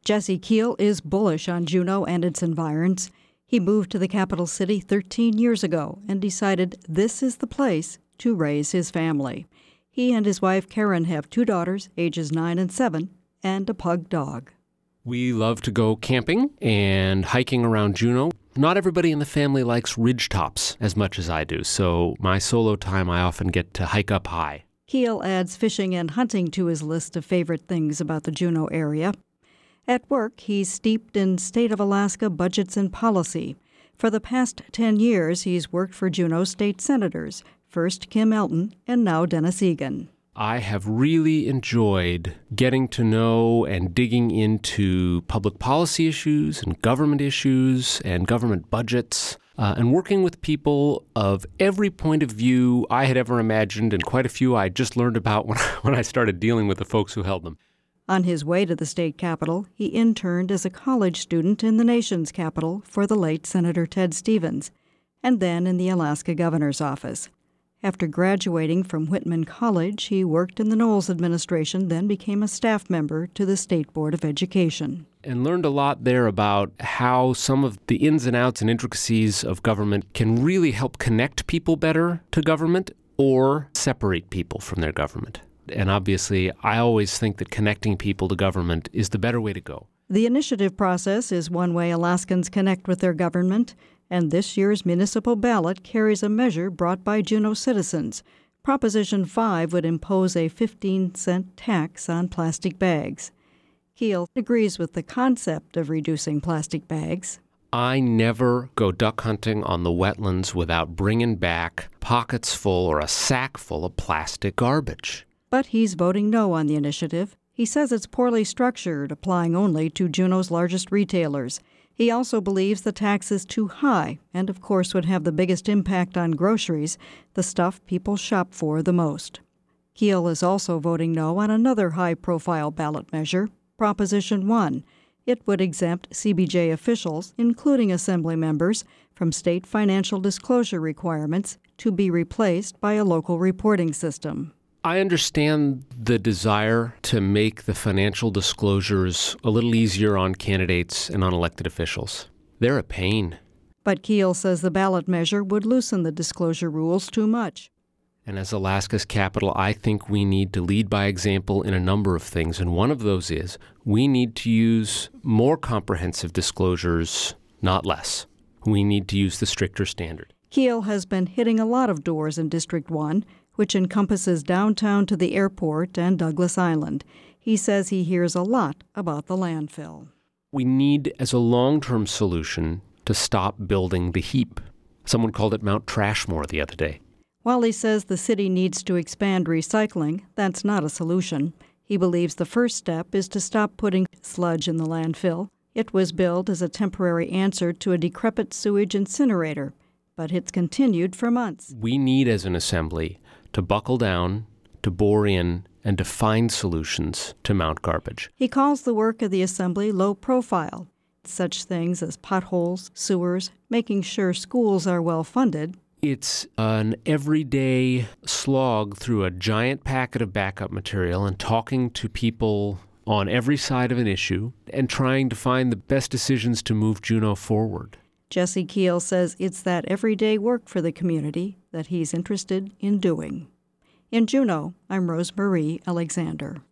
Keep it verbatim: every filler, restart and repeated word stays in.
Jesse Keel is bullish on Juneau and its environs. He moved to the capital city thirteen years ago and decided this is the place to raise his family. He and his wife Karen have two daughters, ages nine and seven, and a pug dog. We love to go camping and hiking around Juneau. Not everybody in the family likes ridgetops as much as I do, so my solo time I often get to hike up high. Keel adds fishing and hunting to his list of favorite things about the Juneau area. At work, he's steeped in state of Alaska budgets and policy. For the past ten years, he's worked for Juneau state senators, first Kim Elton and now Dennis Egan. I have really enjoyed getting to know and digging into public policy issues and government issues and government budgets, uh, and working with people of every point of view I had ever imagined, and quite a few I just learned about when, when I started dealing with the folks who held them. On his way to the state capitol, he interned as a college student in the nation's capital for the late Senator Ted Stevens, and then in the Alaska governor's office. After graduating from Whitman College, he worked in the Knowles administration, then became a staff member to the State Board of Education. And learned a lot there about how some of the ins and outs and intricacies of government can really help connect people better to government or separate people from their government. And obviously, I always think that connecting people to government is the better way to go. The initiative process is one way Alaskans connect with their government, and this year's municipal ballot carries a measure brought by Juneau citizens. Proposition five would impose a fifteen cent tax on plastic bags. Keel agrees with the concept of reducing plastic bags. I never go duck hunting on the wetlands without bringing back pockets full or a sack full of plastic garbage. But he's voting no on the initiative. He says it's poorly structured, applying only to Juneau's largest retailers. He also believes the tax is too high and, of course, would have the biggest impact on groceries, the stuff people shop for the most. Keel is also voting no on another high-profile ballot measure, Proposition one. It would exempt C B J officials, including assembly members, from state financial disclosure requirements to be replaced by a local reporting system. I understand the desire to make the financial disclosures a little easier on candidates and on elected officials. They're a pain. But Keel says the ballot measure would loosen the disclosure rules too much. And as Alaska's capital, I think we need to lead by example in a number of things. And one of those is we need to use more comprehensive disclosures, not less. We need to use the stricter standard. Keel has been hitting a lot of doors in District one, which encompasses downtown to the airport and Douglas Island. He says he hears a lot about the landfill. We need, as a long-term solution, to stop building the heap. Someone called it Mount Trashmore the other day. While he says the city needs to expand recycling, that's not a solution. He believes the first step is to stop putting sludge in the landfill. It was built as a temporary answer to a decrepit sewage incinerator, but it's continued for months. We need, as an assembly, to buckle down, to bore in, and to find solutions to mount garbage. He calls the work of the assembly low profile. Such things as potholes, sewers, making sure schools are well funded. It's an everyday slog through a giant packet of backup material and talking to people on every side of an issue and trying to find the best decisions to move Juneau forward. Jesse Keel says it's that everyday work for the community that he's interested in doing. In Juneau, I'm Rose Marie Alexander.